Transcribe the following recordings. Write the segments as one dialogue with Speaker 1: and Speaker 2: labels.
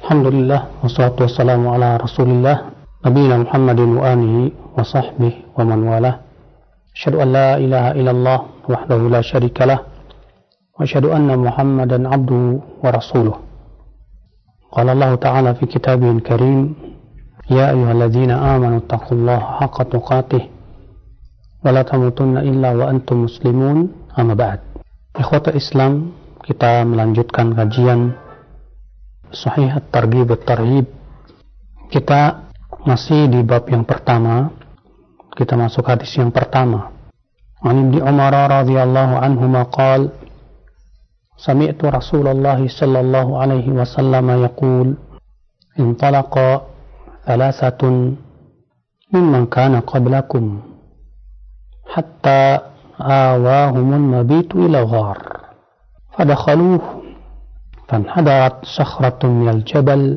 Speaker 1: Alhamdulillah, wassalatu wassalamu ala rasulillah nabiyina Muhammadin wa alihi wa sahbihi wa man walah. Asyhadu an la ilaha illallah wahdahu la syarikalah wa asyhadu anna Muhammadan abduhu wa rasuluh. Qala Allah ta'ala fi kitabihil karim, ya ayyuhalladzina amanu taqullaha haqqa tuqatih wa la tamutunna illa wa antum muslimun. Amma ba'd. Ikhwata Islam, kita melanjutkan kajian Sahih At-Targhib At-Tarhib. Kita masih di bab yang pertama. Kita masuk hadis yang pertama. An Ibnu Umar radhiyallahu anhuma qala sami'tu Rasulullah sallallahu alaihi wasallam yaqul intalaqa thalathatun mimman kana qablakum hatta awahumul mabitu ila ghar fadakhaluhu فانحدرت صخرة من الجبل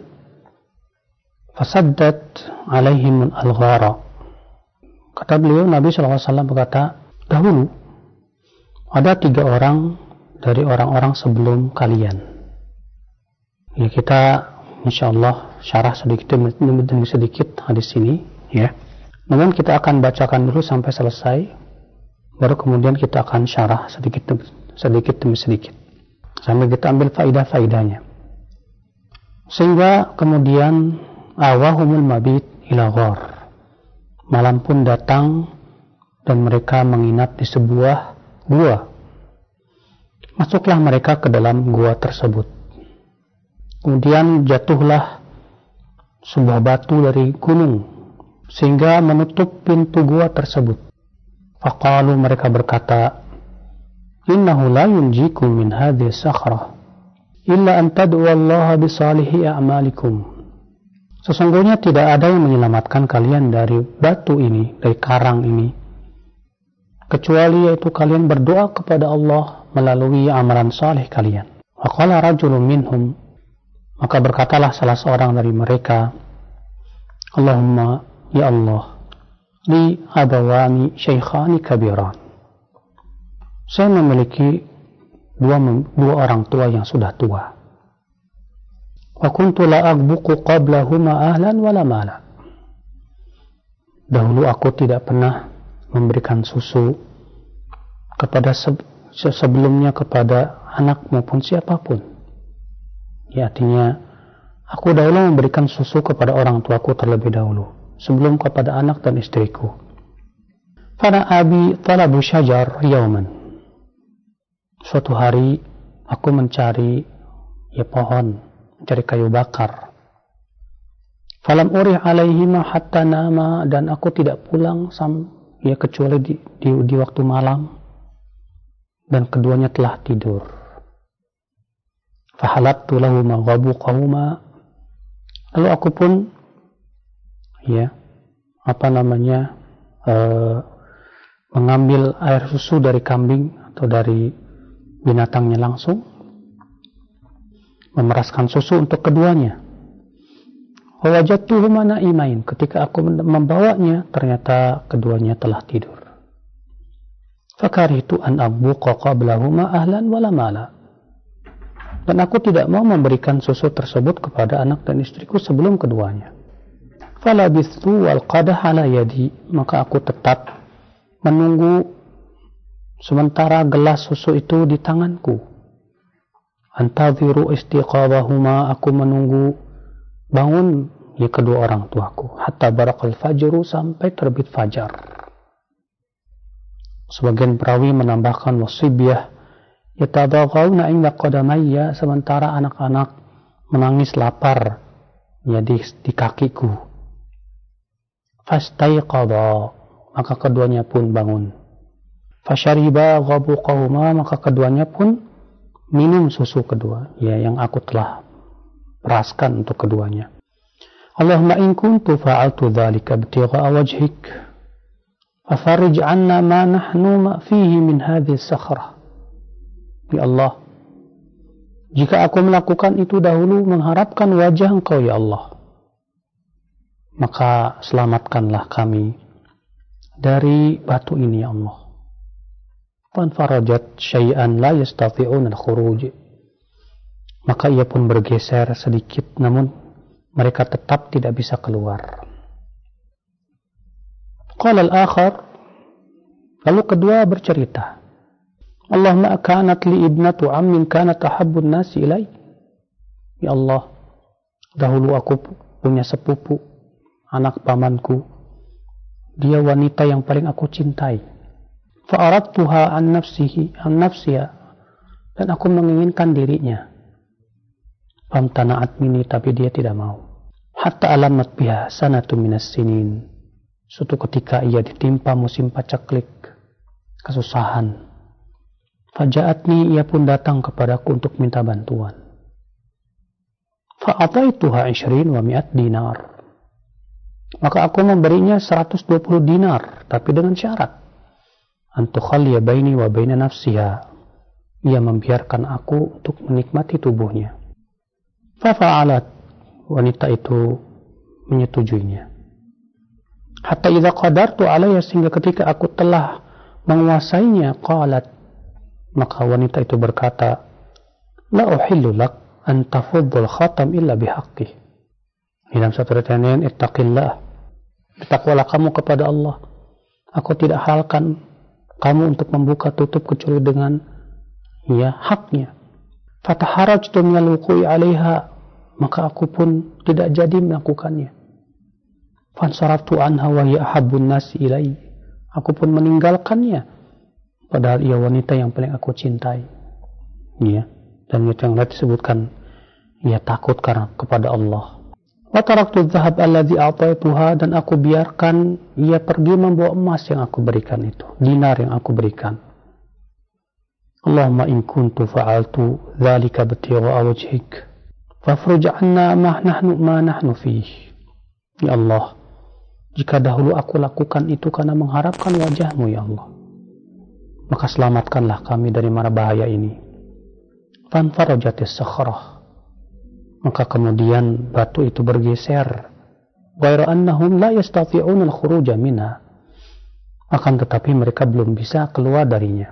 Speaker 1: فسدت عليهم الغار. Kata beliau, Nabi SAW berkata, dahulu ada 3 orang dari orang-orang sebelum kalian. Ya, kita insyaallah syarah sedikit demi sedikit hadis ini, ya. Namun kita akan bacakan dulu sampai selesai, baru kemudian kita akan syarah sedikit demi sedikit sambil kita ambil faidah-faidahnya, sehingga kemudian awahumul mabit ila ghar, malam pun datang dan mereka menginap di sebuah gua. Masuklah mereka ke dalam gua tersebut. Kemudian jatuhlah sebuah batu dari gunung sehingga menutup pintu gua tersebut. Faqalu, mereka berkata, innahu la yunjikum min hadhihi sakhrah illa an tad'u Allah bi salihi a'malikum. Sesungguhnya tidak ada yang menyelamatkan kalian dari batu ini, dari karang ini, kecuali yaitu kalian berdoa kepada Allah melalui amalan saleh kalian. Wa qala rajulun minhum, maka berkatalah salah seorang dari mereka, Allahumma ya Allah, li abawani shaykhani kabiran. Saya memiliki dua orang tua yang sudah tua. Wa kuntu la aghbuqu qablahuma ahlan wala mala. Dahulu aku tidak pernah memberikan susu kepada sebelumnya kepada anak maupun siapapun. Ya, artinya aku dahulu memberikan susu kepada orang tuaku terlebih dahulu sebelum kepada anak dan istriku. Fana abi talabu syajar yauman. Suatu hari aku mencari pohon, mencari kayu bakar. Falam urih alaihima hatta nama, dan aku tidak pulang kecuali di waktu malam, dan keduanya telah tidur. Fahalabtu lahuma ghabuqahuma, lalu aku pun mengambil air susu dari kambing atau dari binatangnya langsung, memeraskan susu untuk keduanya. Wajadtuhuma na'imain, ketika aku membawanya ternyata keduanya telah tidur. Fakaritu an abbuqa qablahuma ahlan wala mala, dan aku tidak mau memberikan susu tersebut kepada anak dan istriku sebelum keduanya. Falabithu wal qadah ala yadi, maka aku tetap menunggu sementara gelas susu itu di tanganku. Antadhiru istiqabahuma, aku menunggu bangun kedua orang tuaku. Hatta barakal fajru, sampai terbit fajar. Sebagian perawi menambahkan wasibyah yatadaghauna inda qadamayya, sementara anak-anak menangis lapar di kakiku. Fastaiqadha, maka keduanya pun bangun. Fasyariba ghabuqahuma, maka keduanya pun minum susu kedua, yang aku telah peraskan untuk keduanya. Allahumma in kuntu fa'altu dzalika ibtigha'a wajhik fafarij 'anna ma nahnu fihi min hadhihi sakhrah. Ya Allah, jika aku melakukan itu dahulu mengharapkan wajah Engkau ya Allah, maka selamatkanlah kami dari batu ini ya Allah. Fanfarajat syai'an la yastati'un al-khuruj, Maka ia pun bergeser sedikit, namun mereka tetap tidak bisa keluar. Qala al-akhar, lalu kedua bercerita, Allahumma kanat li ibnatu ammin kanat ahabbun nasi ilai. Ya Allah, dahulu aku punya sepupu, anak pamanku, dia wanita yang paling aku cintai. Fa'aradtuha an nafsiha, dan aku menginginkan dirinya. Famtana'at minni, tapi dia tidak mau. Hatta alamat biha sanatu minas sinin. Suatu ketika ia ditimpa musim paceklik, kesusahan. Faja'atni, ia pun datang kepadaku untuk minta bantuan. Fa'ataituha 20 wa 100 dinar. Maka aku memberinya 120 dinar, tapi dengan syarat. Antukhaliya baini wa baina nafsiha. Ia membiarkan aku untuk menikmati tubuhnya. Fafa'alat, wanita itu menyetujuinya. Hatta idza qadartu alayya, sehingga ketika aku telah menguasainya, qalat, maka wanita itu berkata, la uhillu lak an tafuddul khatam illa bihaqqih. Dalam satu riwayat lain, ittaqillah, bertakwalah kamu kepada Allah. Aku tidak halalkan kamu untuk membuka tutup kecuali dengan haknya. Fataharajtu minal wuqu'i 'alaiha, maka aku pun tidak jadi melakukannya. Fansaraftu anha wa hiya ahabbun nasi ilai. Aku pun meninggalkannya, padahal ia wanita yang paling aku cintai. Dan yang lain disebutkan, ia takut karena kepada Allah. Wa taraktu dhahab alladhi a'taituha, dan aku biarkan ia pergi membawa emas yang aku berikan itu, dinar yang aku berikan. Allahumma in kuntu fa'altu dzalika bitigha'a wajhik fafruj 'anna ma nahnu fihi. Ya Allah, jika dahulu aku lakukan itu karena mengharapkan wajah-Mu, ya Allah, maka selamatkanlah kami dari mara bahaya ini. Fanfarajatis sakhrah, maka kemudian batu itu bergeser. Ghairu annahum la yastati'un al-khuruja minha, akan tetapi mereka belum bisa keluar darinya.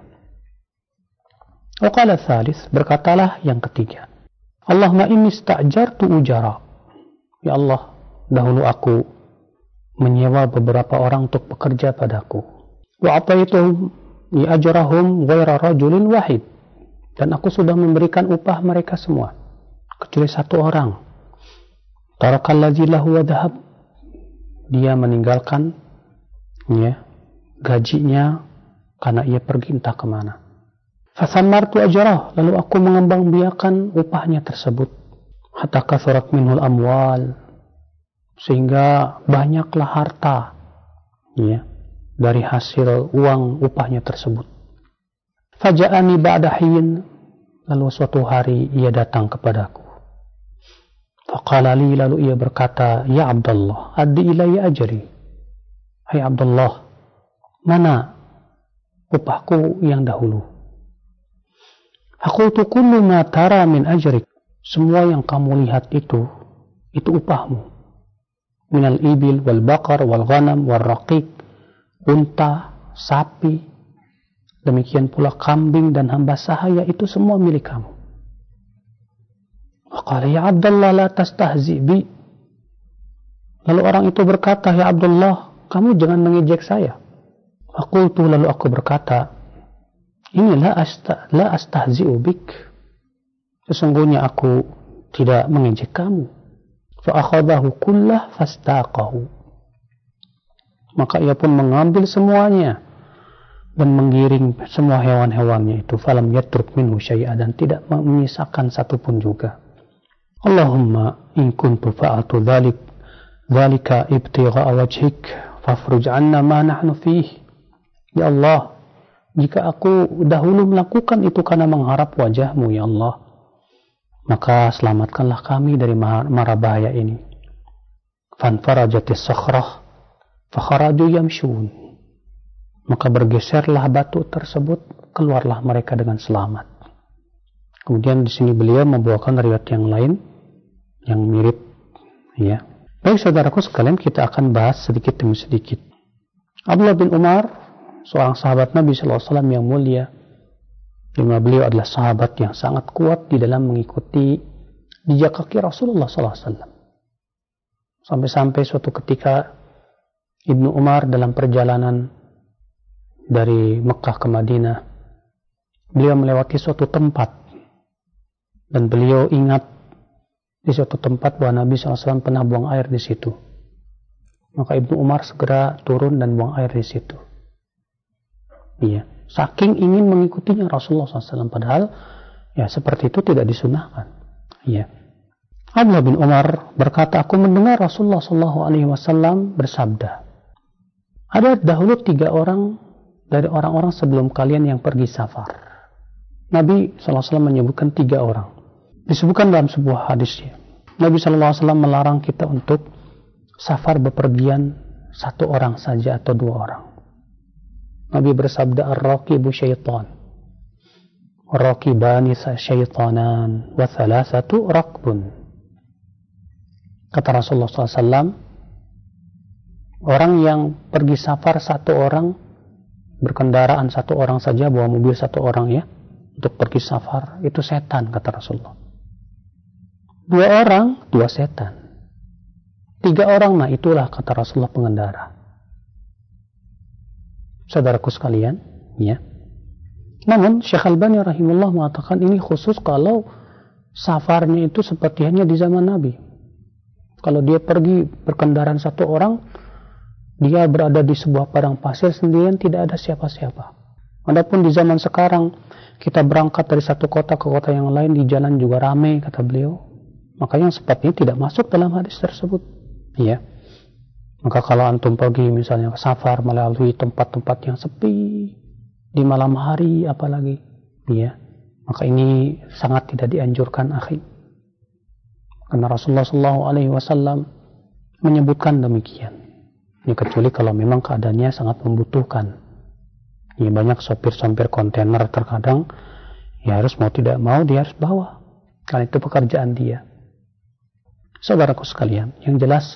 Speaker 1: Wa qala tsalits, berkatalah yang ketiga, Allahumma inni ista'jartu ujara. Ya Allah, dahulu aku menyewa beberapa orang untuk bekerja padaku. Wa ataituhum ajrahum ghaira rajulin wahid, dan aku sudah memberikan upah mereka semua kecuali satu orang. Tarakal ladzi lahu wa dhahab, dia meninggalkan gajinya karena ia pergi entah kemana. Fasamartu ajrah, lalu aku mengembangbiakan upahnya tersebut. Hatta kathurat minhul amwal, sehingga banyaklah harta dari hasil uang upahnya tersebut. Faja'ani ba'da hin, lalu suatu hari ia datang kepadaku. Faqala li, lalu ia berkata, ya Abdullah, addi ilayya ajri. Hai Abdullah, mana upahku yang dahulu? Aku tu kullu ma tara min ajrik, semua yang kamu lihat itu upahmu. Minal ibil wal baqar wal ghanam wal raqiq, unta, sapi, demikian pula kambing dan hamba sahaya, itu semua milik kamu. Faqala ya Abdullah la tastahzi bi. Lalu orang itu berkata, ya Abdullah, kamu jangan mengejek saya. Faqultu, lalu aku berkata, ini la astahzi'u bik, sesungguhnya aku tidak mengejek kamu. Fa'akhadahu kullah fastaqahu, maka ia pun mengambil semuanya dan menggiring semua hewan-hewannya itu. Falam yatruk minhu syai'a, dan tidak menyisakan satupun juga. Allahumma in kuntu fa'altu dzalika ibtigha'a wajhik fafruj 'anna ma nahnu fihi. Ya Allah, jika aku dahulu melakukan itu karena mengharap wajah-Mu, ya Allah, maka selamatkanlah kami dari mara bahaya ini. Fanfarajatis sakhrah fakharaju yamshun, maka bergeserlah batu tersebut, keluarlah mereka dengan selamat. Kemudian di sini beliau membawakan riwayat yang lain yang mirip, Baik saudaraku sekalian, kita akan bahas sedikit demi sedikit. Abdullah bin Umar, seorang sahabat Nabi SAW yang mulia, Dimana beliau adalah sahabat yang sangat kuat di dalam mengikuti jejak kaki Rasulullah SAW. Sampai-sampai suatu ketika Ibnu Umar dalam perjalanan dari Mekah ke Madinah, beliau melewati suatu tempat dan beliau ingat di suatu tempat bahwa Nabi SAW pernah buang air di situ. Maka Ibnu Umar segera turun dan buang air di situ. Iya, saking ingin mengikutinya Rasulullah SAW, padahal ya seperti itu tidak disunahkan. Iya. Abdullah bin Umar berkata, aku mendengar Rasulullah SAW bersabda, ada dahulu 3 orang dari orang-orang sebelum kalian yang pergi safar. Nabi SAW menyebutkan 3 orang. Disebutkan dalam sebuah hadisnya, Nabi SAW melarang kita untuk safar bepergian 1 orang saja atau 2 orang. Nabi bersabda, ar-raqibu syaitan, ar-raqibani syaitanan, wa thalathatu raqbun. Kata Rasulullah SAW, orang yang pergi safar 1 orang, berkendaraan 1 orang saja, bawa mobil 1 orang ya, untuk pergi safar, itu setan, kata Rasulullah. 2 orang, 2 setan. 3 orang, nah itulah kata Rasulullah pengendara. Saudaraku sekalian, ya. Namun Syekh Albani rahimahullah mengatakan ini khusus kalau safarnya itu seperti hanya di zaman Nabi. Kalau dia pergi berkendaraan 1 orang, dia berada di sebuah padang pasir sendirian, tidak ada siapa-siapa. Adapun di zaman sekarang, kita berangkat dari satu kota ke kota yang lain, di jalan juga ramai, kata beliau. Maka yang seperti ini tidak masuk dalam hadis tersebut. Ya. Maka kalau antum pergi misalnya ke safar melalui tempat-tempat yang sepi, di malam hari apalagi, ya, maka ini sangat tidak dianjurkan, akhi. Karena Rasulullah SAW menyebutkan demikian. Ya, kecuali kalau memang keadaannya sangat membutuhkan. Ya, banyak sopir-sopir kontainer terkadang ya harus mau tidak mau dia harus bawa, karena itu pekerjaan dia. Saudaraku sekalian, yang jelas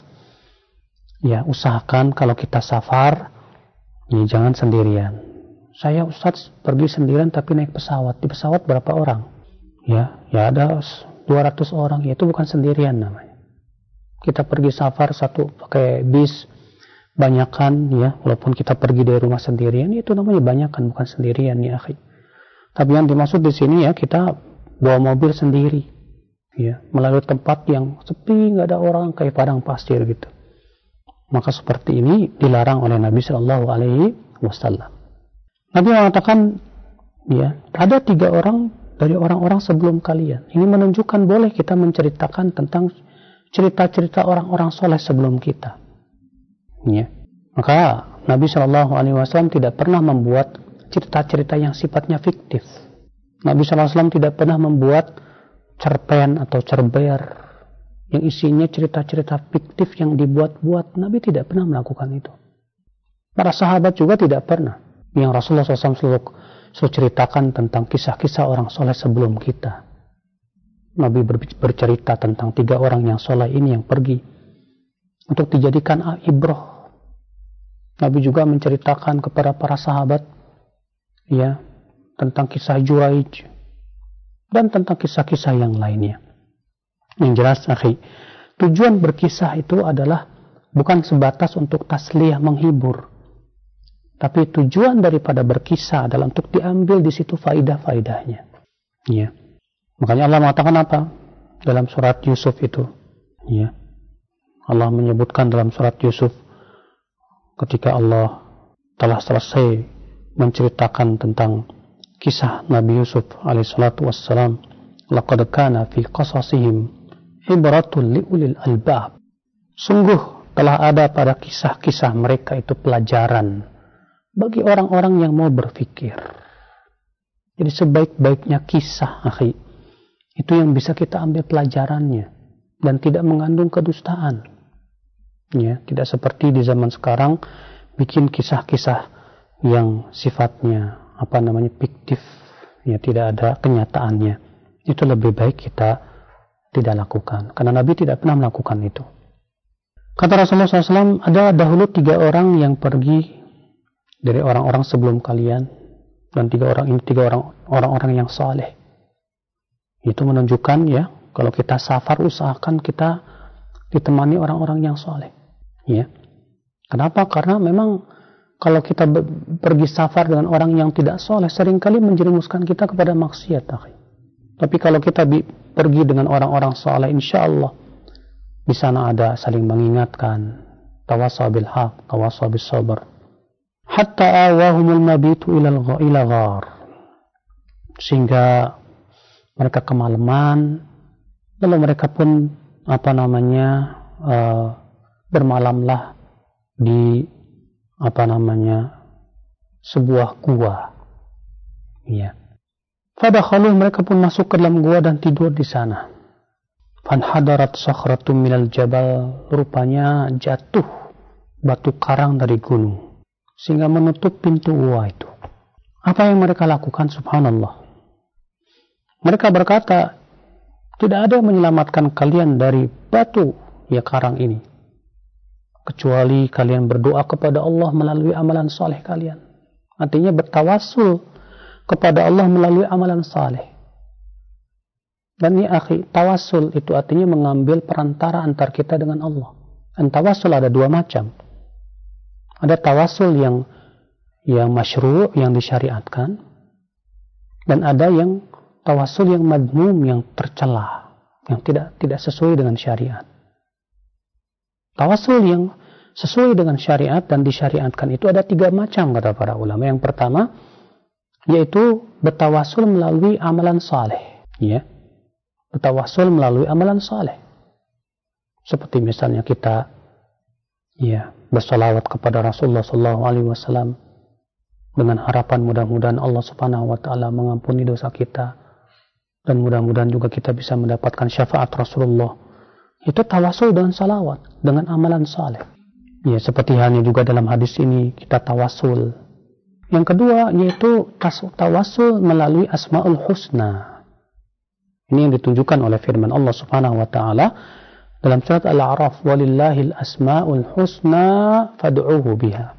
Speaker 1: ya usahakan kalau kita safar ya jangan sendirian. Saya Ustadz pergi sendirian tapi naik pesawat. Di pesawat berapa orang? Ya ada 200 orang, ya itu bukan sendirian namanya. Kita pergi safar satu pakai bis banyakan ya, walaupun kita pergi dari rumah sendirian, itu namanya banyakan, bukan sendirian ya akhi. Tapi yang dimaksud di sini ya kita bawa mobil sendiri ya, melalui tempat yang sepi, nggak ada orang, kayak padang pasir gitu. Maka seperti ini dilarang oleh Nabi Shallallahu Alaihi Wasallam. Nabi mengatakan ya ada 3 orang dari orang-orang sebelum kalian. Ini menunjukkan boleh kita menceritakan tentang cerita-cerita orang-orang soleh sebelum kita. Ya. Maka Nabi Shallallahu Alaihi Wasallam tidak pernah membuat cerita-cerita yang sifatnya fiktif. Nabi Shallallahu Alaihi Wasallam tidak pernah membuat cerpen atau cerber yang isinya cerita-cerita fiktif yang dibuat-buat. Nabi tidak pernah melakukan itu. Para sahabat juga tidak pernah. Yang Rasulullah SAW selalu ceritakan tentang kisah-kisah orang soleh sebelum kita. Nabi bercerita tentang 3 orang yang soleh ini yang pergi untuk dijadikan ibrah. Nabi juga menceritakan kepada para sahabat ya tentang kisah Juraij dan tentang kisah-kisah yang lainnya. Yang jelas, akhi, tujuan berkisah itu adalah bukan sebatas untuk tasliyah, menghibur, tapi tujuan daripada berkisah adalah untuk diambil di situ faidah-faidahnya. Ya. Makanya Allah mengatakan apa dalam surat Yusuf itu? Ya. Allah menyebutkan dalam surat Yusuf ketika Allah telah selesai menceritakan tentang kisah Nabi Yusuf alaihissalatu wassalam, laqad kana fi qasasihim ibratun liulil albab. Sungguh telah ada pada kisah-kisah mereka itu pelajaran bagi orang-orang yang mau berfikir. Jadi sebaik-baiknya kisah, akhi, itu yang bisa kita ambil pelajarannya dan tidak mengandung kedustaan. Ya, tidak seperti di zaman sekarang bikin kisah-kisah yang sifatnya fiktif, ya tidak ada kenyataannya. Itu lebih baik kita tidak lakukan, karena Nabi tidak pernah melakukan itu. Kata Rasulullah SAW, ada dahulu 3 orang yang pergi dari orang-orang sebelum kalian, Dan tiga orang yang saleh. Itu menunjukkan ya, kalau kita safar usahakan kita ditemani orang-orang yang saleh. Ya. Kenapa? Karena memang kalau kita pergi safar dengan orang yang tidak saleh, seringkali menjerumuskan kita kepada maksiat. Tapi kalau kita pergi dengan orang-orang saleh, insya Allah di sana ada saling mengingatkan, tawassaw bil haq, tawassaw bis sabr. Hatta awahumul mabitu ila ghar. Sehingga mereka kemalaman, lalu mereka pun bermalamlah di sebuah gua. Ya. Fadakhalu, mereka pun masuk ke dalam gua dan tidur di sana. Fanhadarat sakhratum minal jabal, rupanya jatuh batu karang dari gunung sehingga menutup pintu gua itu. Apa yang mereka lakukan? Subhanallah. Mereka berkata, tidak ada yang menyelamatkan kalian dari batu ya karang ini kecuali kalian berdoa kepada Allah melalui amalan saleh kalian. Artinya bertawassul kepada Allah melalui amalan saleh. Dan ya akhi, tawassul itu artinya mengambil perantara antar kita dengan Allah. Dan tawassul ada dua macam. Ada tawassul yang masyru', yang disyariatkan, dan ada yang tawassul yang madmum, yang tercela, yang tidak sesuai dengan syariat. Tawassul yang sesuai dengan syariat dan disyariatkan itu ada 3 macam kata para ulama. Yang pertama yaitu bertawassul melalui amalan saleh, ya. Bertawassul melalui amalan saleh. Seperti misalnya kita bersalawat kepada Rasulullah SAW dengan harapan mudah-mudahan Allah Subhanahu wa taala mengampuni dosa kita dan mudah-mudahan juga kita bisa mendapatkan syafaat Rasulullah. Itu tawassul dengan salawat, dengan amalan saleh. Ya, seperti halnya juga dalam hadis ini kita tawassul. Yang kedua yaitu tawassul melalui Asmaul Husna. Ini yang ditunjukkan oleh firman Allah Subhanahu wa taala dalam surat Al-A'raf, walillahil asmaul husna fad'uhu biha.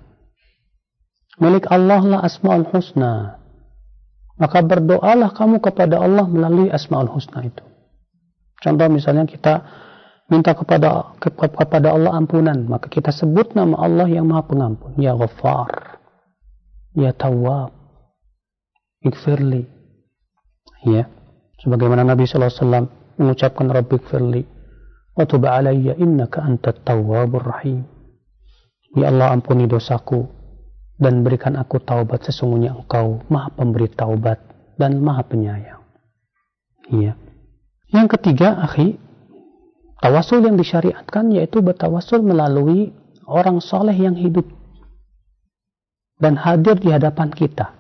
Speaker 1: Milik Allah lah Asmaul Husna. Maka berdoalah kamu kepada Allah melalui Asmaul Husna itu. Contoh misalnya kita minta kepada Allah ampunan, maka kita sebut nama Allah yang Maha Pengampun, Ya Ghaffar, Ya Tawwab, Ighfirli. Ya. Sebagaimana Nabi sallallahu alaihi wasallam mengucapkan Rabbighfirli wa tub alayya innaka antat tawwabur rahim. Ya Allah, ampuni dosaku dan berikan aku taubat, sesungguhnya Engkau Maha Pemberi taubat dan Maha Penyayang. Ya. Yang ketiga, akhi, tawassul yang disyariatkan yaitu bertawassul melalui orang soleh yang hidup dan hadir di hadapan kita.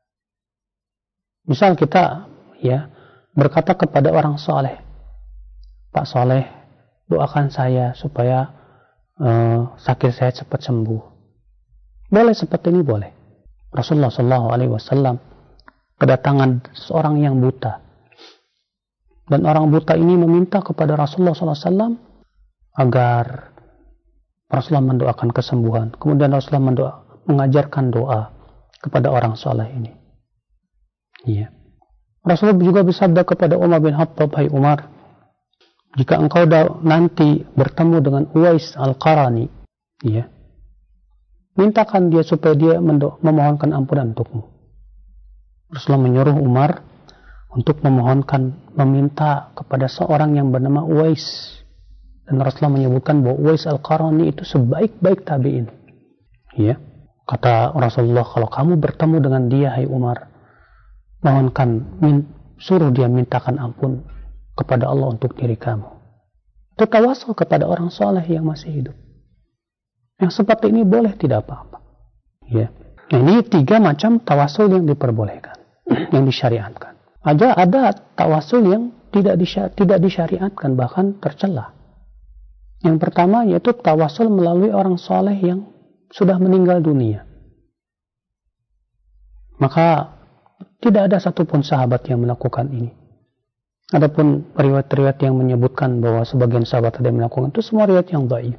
Speaker 1: Misal kita berkata kepada orang soleh, Pak Soleh, doakan saya supaya sakit saya cepat sembuh. Boleh seperti ini, boleh. Rasulullah SAW kedatangan seorang yang buta. Dan orang buta ini meminta kepada Rasulullah SAW agar Rasulullah mendoakan kesembuhan. Kemudian Rasulullah mengajarkan doa kepada orang soleh ini. Ya. Rasulullah juga bersabda kepada Umar bin Khattab, hai Umar, jika engkau nanti bertemu dengan Uwais Al-Qarani, mintakan dia supaya dia memohonkan ampunan untukmu. Rasulullah menyuruh Umar untuk meminta kepada seorang yang bernama Uwais. Dan Rasulullah menyebutkan bahwa Uwais Al-Qarani itu sebaik-baik tabi'in. Ya. Kata Rasulullah, kalau kamu bertemu dengan dia, hai Umar, suruh dia mintakan ampun kepada Allah untuk diri kamu. Itu tawassul kepada orang soleh yang masih hidup. Yang seperti ini boleh, tidak apa-apa. Ya. Nah, ini 3 macam tawassul yang diperbolehkan, yang disyariatkan. Ada tawassul yang tidak disyariatkan, bahkan tercela. Yang pertama yaitu tawassul melalui orang soleh yang sudah meninggal dunia. Maka tidak ada satupun sahabat yang melakukan ini. Adapun riwayat-riwayat yang menyebutkan bahwa sebagian sahabat ada yang melakukan itu semua riwayat yang dhaif.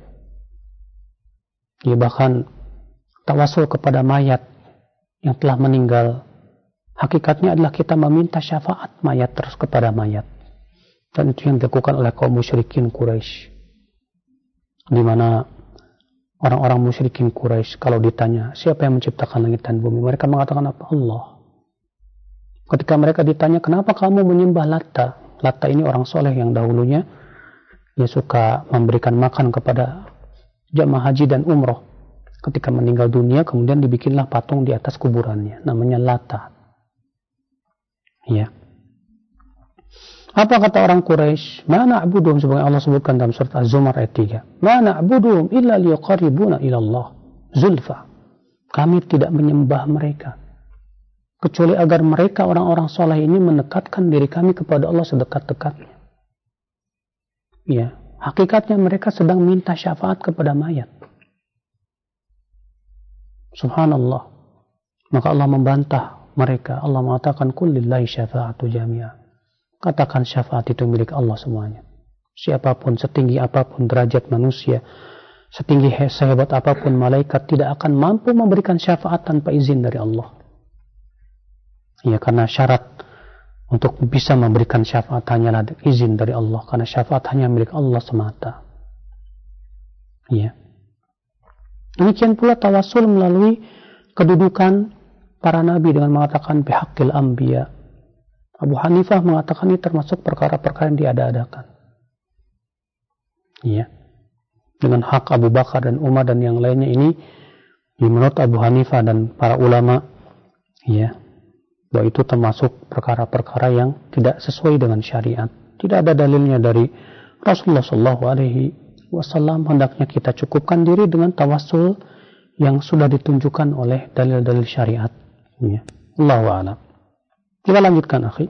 Speaker 1: Ya, bahkan tawassul kepada mayat yang telah meninggal Hakikatnya adalah kita meminta syafaat mayat terus kepada mayat. Dan itu yang dilakukan oleh kaum musyrikin Quraisy. Di mana orang-orang musyrikin Quraisy kalau ditanya, siapa yang menciptakan langit dan bumi? Mereka mengatakan apa? Allah. Ketika mereka ditanya, kenapa kamu menyembah Latta? Latta ini orang soleh yang dahulunya dia suka memberikan makan kepada jamaah haji dan umroh. Ketika meninggal dunia, kemudian dibikinlah patung di atas kuburannya. Namanya Latta. Ya. Apa kata orang Quraisy? Ma na'buduhum, sebagai Allah sebutkan dalam surat Az-Zumar ayat 3. Ma na'buduhum illa liyuqarribuna ila Allah zulfa. Kami tidak menyembah mereka kecuali agar mereka orang-orang soleh ini mendekatkan diri kami kepada Allah sedekat-dekatnya. Ya, hakikatnya mereka sedang minta syafaat kepada mayat. Subhanallah. Maka Allah membantah mereka. Allah mengatakan qul lillahi syafa'atu jami'a. Katakan syafaat itu milik Allah semuanya. Siapapun, setinggi apapun derajat manusia, setinggi sehebat apapun malaikat, tidak akan mampu memberikan syafaat tanpa izin dari Allah. Ya, karena syarat untuk bisa memberikan syafaat hanyalah izin dari Allah. Karena syafaat hanya milik Allah semata. Ya. Demikian pula tawassul melalui kedudukan para nabi dengan mengatakan bihaqqil anbiya. Abu Hanifah mengatakan ini termasuk perkara-perkara yang diada-adakan. Ya. Dengan hak Abu Bakar dan Umar dan yang lainnya ini, menurut Abu Hanifah dan para ulama, ya, bahwa itu termasuk perkara-perkara yang tidak sesuai dengan syariat. Tidak ada dalilnya dari Rasulullah SAW. Hendaknya kita cukupkan diri dengan tawassul yang sudah ditunjukkan oleh dalil-dalil syariat. Ya. Allahu a'lam. Kita lanjutkan, akhi.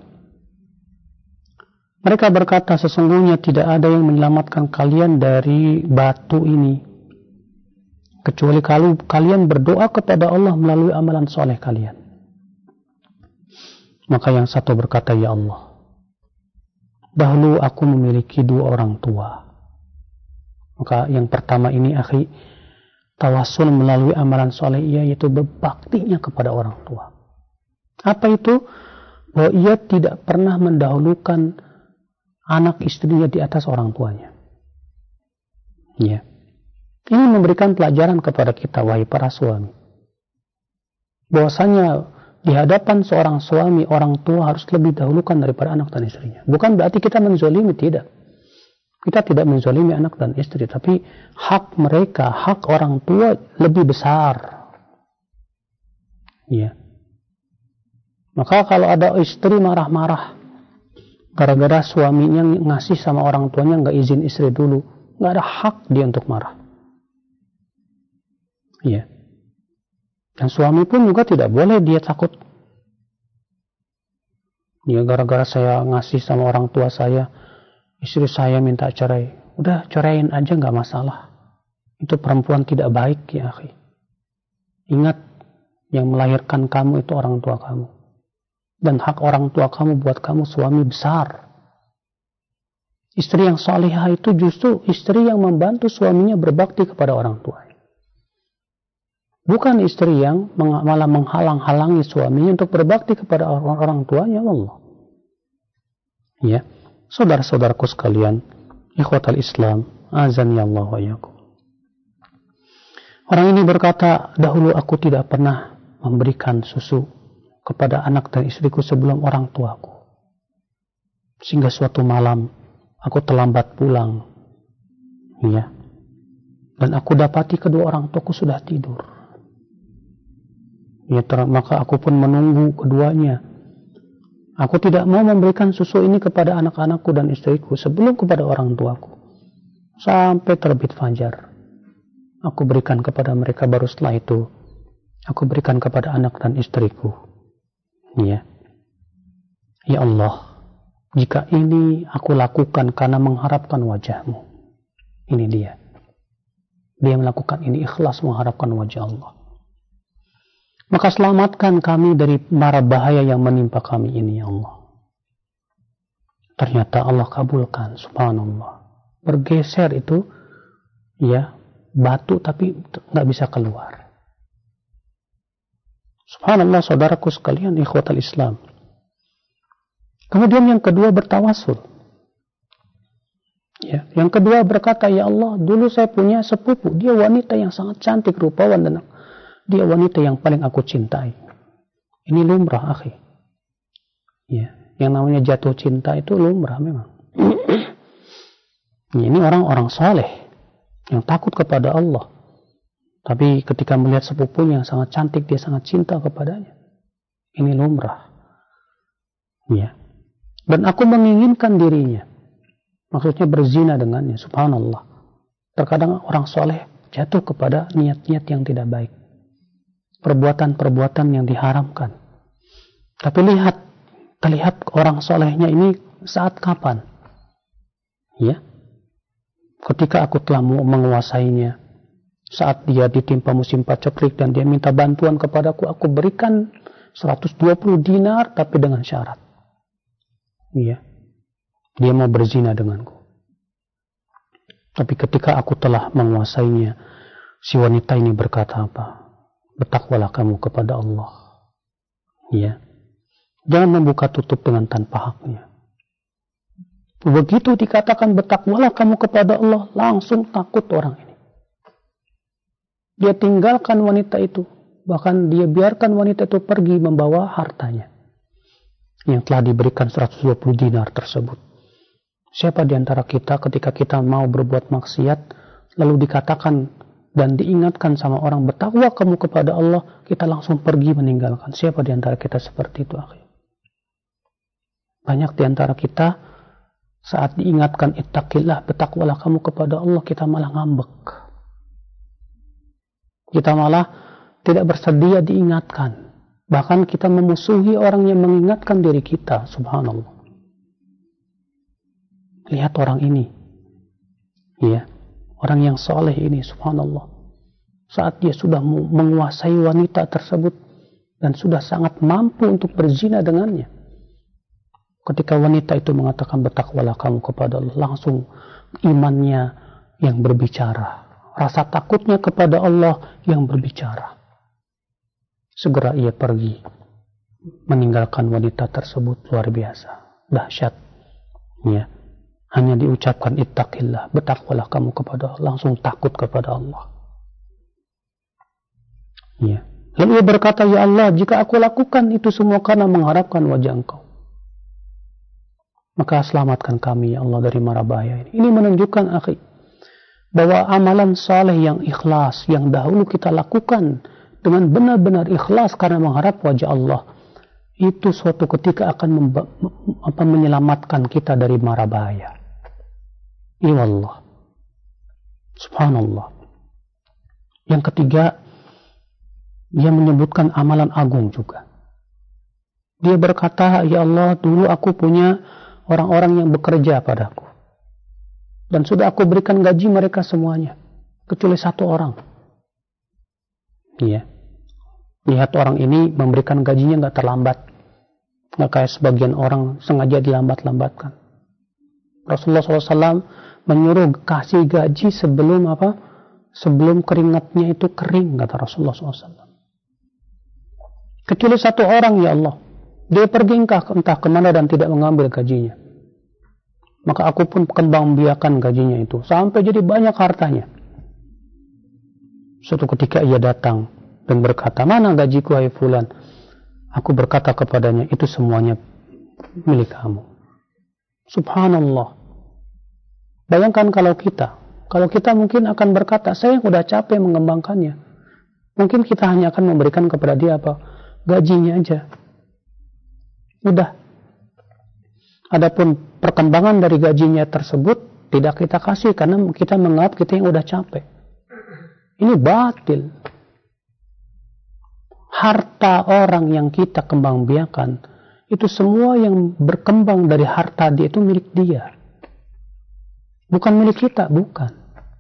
Speaker 1: Mereka berkata, sesungguhnya tidak ada yang menyelamatkan kalian dari batu ini kecuali kalau kalian berdoa kepada Allah melalui amalan soleh kalian. Maka yang satu berkata, ya Allah, dahulu aku memiliki 2 orang tua. Maka yang pertama ini, akhi, tawassul melalui amalan soleh yaitu berbaktinya kepada orang tua. Apa itu? Bahwa ia tidak pernah mendahulukan anak istrinya di atas orang tuanya. Ya. Ini memberikan pelajaran kepada kita, wahai para suami. Bahwasanya di hadapan seorang suami, orang tua harus lebih dahulukan daripada anak dan istrinya. Bukan berarti kita menzolimi, tidak. Kita tidak menzolimi anak dan istri, tapi hak mereka, hak orang tua lebih besar. Ya. Maka kalau ada istri marah-marah gara-gara suaminya ngasih sama orang tuanya nggak izin istri dulu, nggak ada hak dia untuk marah. Iya. Dan suami pun juga tidak boleh dia takut. Ya, gara-gara saya ngasih sama orang tua saya, istri saya minta cerai. Udah ceraiin aja, nggak masalah. Itu perempuan tidak baik, ya akhi. Ingat, yang melahirkan kamu itu orang tua kamu. Dan hak orang tua kamu buat kamu suami besar. Istri yang salihah itu justru istri yang membantu suaminya berbakti kepada orang tua. Bukan istri yang malah menghalang-halangi suaminya untuk berbakti kepada orang tuanya. Allah. Ya, saudara-saudaraku sekalian, ikhwatal Islam, azan ya Allah wa yakum. Orang ini berkata, dahulu aku tidak pernah memberikan susu kepada anak dan istriku sebelum orang tuaku. Sehingga suatu malam aku terlambat pulang. Ya. Dan aku dapati kedua orang tuaku sudah tidur. Ya, maka aku pun menunggu keduanya. Aku tidak mau memberikan susu ini kepada anak-anakku dan istriku sebelum kepada orang tuaku. Sampai terbit fajar. Aku berikan kepada mereka, baru setelah itu aku berikan kepada anak dan istriku. Ya. Ya Allah, jika ini aku lakukan karena mengharapkan wajah-Mu. Ini dia. Dia melakukan ini ikhlas mengharapkan wajah Allah. Maka selamatkan kami dari mara bahaya yang menimpa kami ini, ya Allah. Ternyata Allah kabulkan, subhanallah. Bergeser itu, ya, batu tapi nggak bisa keluar. Subhanallah, saudaraku sekalian, ikhwatal Islam. Kemudian yang kedua bertawasul. Ya, yang kedua berkata, ya Allah, dulu saya punya sepupu, dia wanita yang sangat cantik, rupawan, dan dia wanita yang paling aku cintai. Ini lumrah, akhi. Ya, yang namanya jatuh cinta itu lumrah memang. Ya, ini orang-orang saleh yang takut kepada Allah. Tapi ketika melihat sepupunya yang sangat cantik, dia sangat cinta kepadanya. Ini lumrah. Ya. Dan aku menginginkan dirinya. Maksudnya berzina dengannya, subhanallah. Terkadang orang soleh jatuh kepada niat-niat yang tidak baik. Perbuatan-perbuatan yang diharamkan. Tapi terlihat orang solehnya ini saat kapan? Ya. Ketika aku telah menguasainya, saat dia ditimpa musim paceklik dan dia minta bantuan kepadaku, aku berikan 120 dinar tapi dengan syarat. Iya. Dia mau berzina denganku. Tapi ketika aku telah menguasainya, si wanita ini berkata apa? Bertakwalah kamu kepada Allah. Ya. Jangan membuka tutup dengan tanpa haknya. Begitu dikatakan bertakwalah kamu kepada Allah, langsung takut orang ini. Dia tinggalkan wanita itu. Bahkan dia biarkan wanita itu pergi membawa hartanya yang telah diberikan 120 dinar tersebut. Siapa di antara kita ketika kita mau berbuat maksiat lalu dikatakan dan diingatkan sama orang bertakwa kamu kepada Allah, kita langsung pergi meninggalkan. Siapa di antara kita seperti itu, akhi? Banyak di antara kita saat diingatkan ittaqillah, bertakwalah kamu kepada Allah, kita malah ngambek. Kita malah tidak bersedia diingatkan. Bahkan kita memusuhi orang yang mengingatkan diri kita, subhanallah. Lihat orang ini. Ya, orang yang soleh ini, subhanallah. Saat dia sudah menguasai wanita tersebut dan sudah sangat mampu untuk berzina dengannya. Ketika wanita itu mengatakan bertakwalah kamu kepada Allah, langsung imannya yang berbicara. Rasa takutnya kepada Allah yang berbicara. Segera ia pergi meninggalkan wanita tersebut. Luar biasa, dahsyat. Ya. Hanya diucapkan ittaqillah, bertakwalah kamu kepada Allah, langsung takut kepada Allah. Ya. Lalu ia berkata, ya Allah, jika aku lakukan itu semua karena mengharapkan wajah Engkau, maka selamatkan kami ya Allah dari mara bahaya ini. Ini menunjukkan, akhi, bahwa amalan saleh yang ikhlas, yang dahulu kita lakukan dengan benar-benar ikhlas karena mengharap wajah Allah, itu suatu ketika akan menyelamatkan kita dari mara bahaya. Ya Allah. Subhanallah. Yang ketiga, dia menyebutkan amalan agung juga. Dia berkata, ya Allah, dulu aku punya orang-orang yang bekerja padaku. Dan sudah aku berikan gaji mereka semuanya. Kecuali satu orang. Iya. Lihat orang ini memberikan gajinya nggak terlambat. Nggak kayak sebagian orang sengaja dilambat-lambatkan. Rasulullah SAW menyuruh kasih gaji sebelum apa? Sebelum keringatnya itu kering, kata Rasulullah SAW. Kecuali satu orang, ya Allah. Dia pergi entah kemana dan tidak mengambil gajinya. Maka aku pun kembang biakan gajinya itu. Sampai jadi banyak hartanya. Suatu ketika ia datang dan berkata, mana gajiku, hai fulan? Aku berkata kepadanya, itu semuanya milik kamu. Subhanallah. Bayangkan kalau kita mungkin akan berkata, saya udah capek mengembangkannya. Mungkin kita hanya akan memberikan kepada dia apa? Gajinya aja. Udah. Adapun perkembangan dari gajinya tersebut tidak kita kasih karena kita menganggap kita yang udah capek. Ini batil. Harta orang yang kita kembang biakan, itu semua yang berkembang dari harta dia itu milik dia. Bukan milik kita, bukan.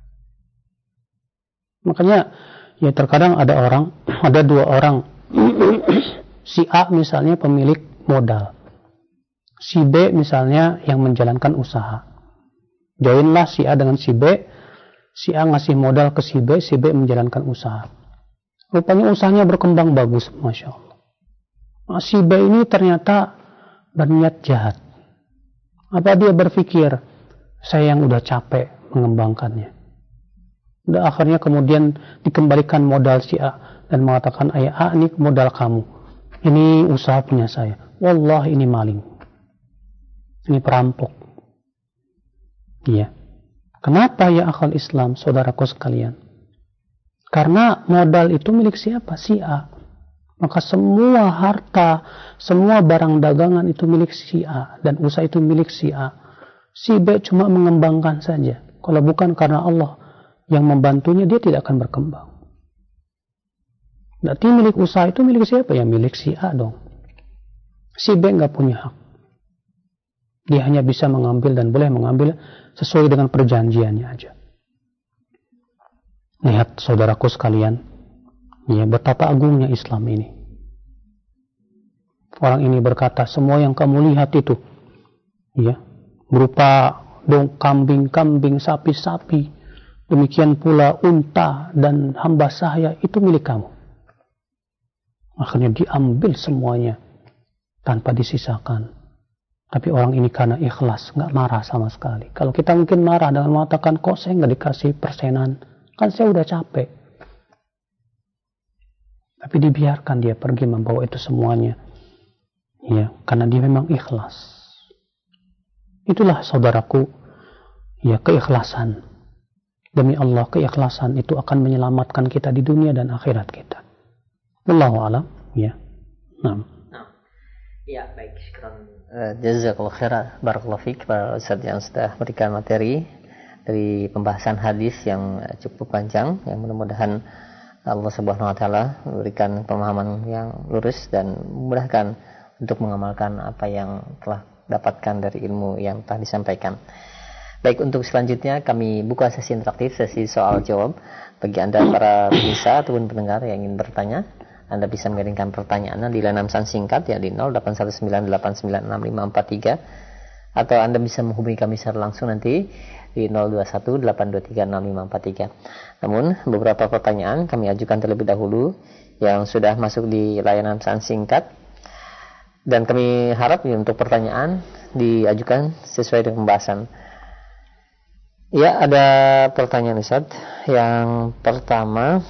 Speaker 1: Makanya ya terkadang ada dua orang. Si A misalnya pemilik modal. Si B misalnya yang menjalankan usaha. Joinlah si A dengan si B. Si A ngasih modal ke si B menjalankan usaha. Rupanya usahanya berkembang bagus, Masya Allah. Nah, si B ini ternyata berniat jahat. Apa dia berpikir, saya yang udah capek mengembangkannya. Dan akhirnya kemudian dikembalikan modal si A dan mengatakan, ayah A, ini modal kamu. Ini usaha punya saya. Wallah, ini maling. Ini perampok. Iya. Kenapa ya akal Islam, saudaraku sekalian? Karena modal itu milik siapa? Si A. Maka semua harta, semua barang dagangan itu milik si A. Dan usaha itu milik si A. Si B cuma mengembangkan saja. Kalau bukan karena Allah yang membantunya, dia tidak akan berkembang. Berarti milik usaha itu milik siapa? Ya milik si A dong. Si B nggak punya hak. Dia hanya bisa mengambil dan boleh mengambil sesuai dengan perjanjiannya aja. Lihat saudaraku sekalian, ya betapa agungnya Islam ini. Orang ini berkata, semua yang kamu lihat itu, ya, berupa kambing-kambing, sapi-sapi, demikian pula unta dan hamba sahaya, itu milik kamu. Akhirnya diambil semuanya tanpa disisakan. Tapi orang ini karena ikhlas, nggak marah sama sekali. Kalau kita mungkin marah dengan mengatakan, kok saya nggak dikasih persenan, kan saya udah capek. Tapi dibiarkan dia pergi membawa itu semuanya, ya, karena dia memang ikhlas. Itulah saudaraku, ya, keikhlasan. Demi Allah, keikhlasan itu akan menyelamatkan kita di dunia dan akhirat kita. Wallahu a'lam, ya. Nah.
Speaker 2: Ya, baik. Jazakallahu khairan, barakallahu fiik para ustaz yang sudah memberikan materi dari pembahasan hadis yang cukup panjang, yang mudah-mudahan Allah Subhanahu wa taala memberikan pemahaman yang lurus dan memudahkan untuk mengamalkan apa yang telah dapatkan dari ilmu yang telah disampaikan. Baik, untuk selanjutnya kami buka sesi interaktif, sesi soal jawab. Bagi Anda para pemirsa ataupun pendengar yang ingin bertanya, Anda bisa mengirimkan pertanyaannya di layanan pesan singkat ya di 0819896543, atau Anda bisa menghubungi kami secara langsung nanti di 0218236543. Namun beberapa pertanyaan kami ajukan terlebih dahulu yang sudah masuk di layanan pesan singkat, dan kami harap untuk pertanyaan diajukan sesuai dengan pembahasan. Ya, ada pertanyaan Ustaz. Yang pertama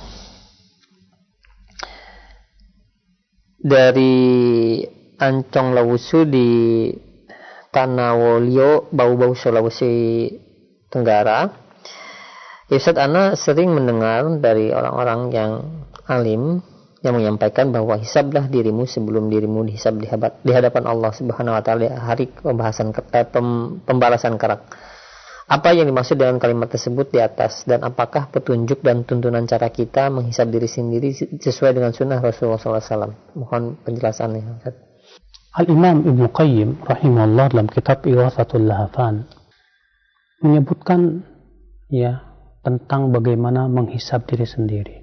Speaker 2: dari Ancong Lawusu di Tanawolio, Bau-Bau, Sulawesi Tenggara. Ya Ustaz, ana sering mendengar dari orang-orang yang alim yang menyampaikan bahwa hisablah dirimu sebelum dirimu dihisab di hadapan Allah Subhanahu wa taala hari pembalasan kelak. Apa yang dimaksud dengan kalimat tersebut di atas, dan apakah petunjuk dan tuntunan cara kita menghisab diri sendiri sesuai dengan sunnah Rasulullah SAW? Mohon penjelasannya.
Speaker 1: Al-Imam Ibnu Qayyim rahimahullah dalam kitab Ighathatul Lahafan menyebutkan ya tentang bagaimana menghisab diri sendiri.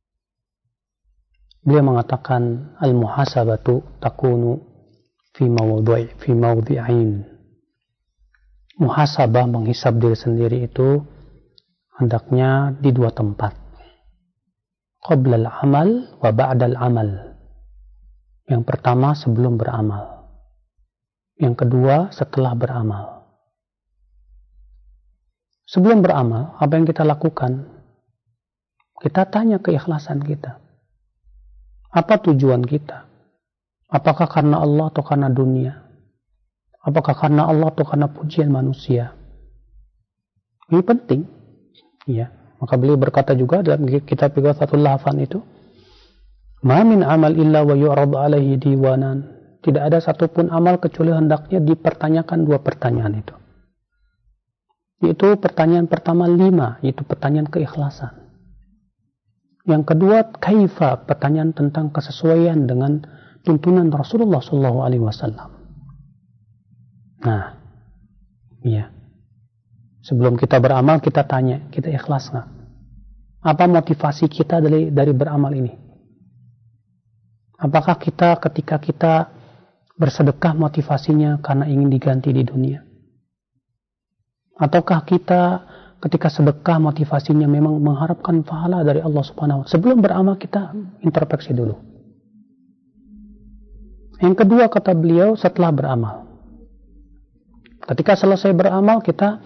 Speaker 1: Beliau mengatakan al-muhasabatu takunu fi mawdi'ain. Muhasabah, menghisab diri sendiri itu hendaknya di dua tempat. Qablal amal wa ba'dal amal. Yang pertama sebelum beramal. Yang kedua setelah beramal. Sebelum beramal, apa yang kita lakukan? Kita tanya keikhlasan kita. Apa tujuan kita? Apakah karena Allah atau karena dunia? Apakah karena Allah atau karena pujian manusia? Ini penting. Ya. Maka beliau berkata juga dalam kitab Ighathatul Lahafan itu, "Ma min amal illa wa yu'radu alaihi diwanan." Tidak ada satupun amal kecuali hendaknya dipertanyakan dua pertanyaan itu. Yaitu pertanyaan pertama 5, yaitu pertanyaan keikhlasan. Yang kedua, kaifa, pertanyaan tentang kesesuaian dengan tuntunan Rasulullah SAW. Nah, iya. Sebelum kita beramal, kita tanya, kita ikhlas nggak? Apa motivasi kita dari beramal ini? Apakah kita ketika kita bersedekah motivasinya karena ingin diganti di dunia? Ataukah kita ketika sedekah motivasinya memang mengharapkan pahala dari Allah Subhanahu wa Ta'ala. Sebelum beramal kita introspeksi dulu. Yang kedua kata beliau setelah beramal. Ketika selesai beramal kita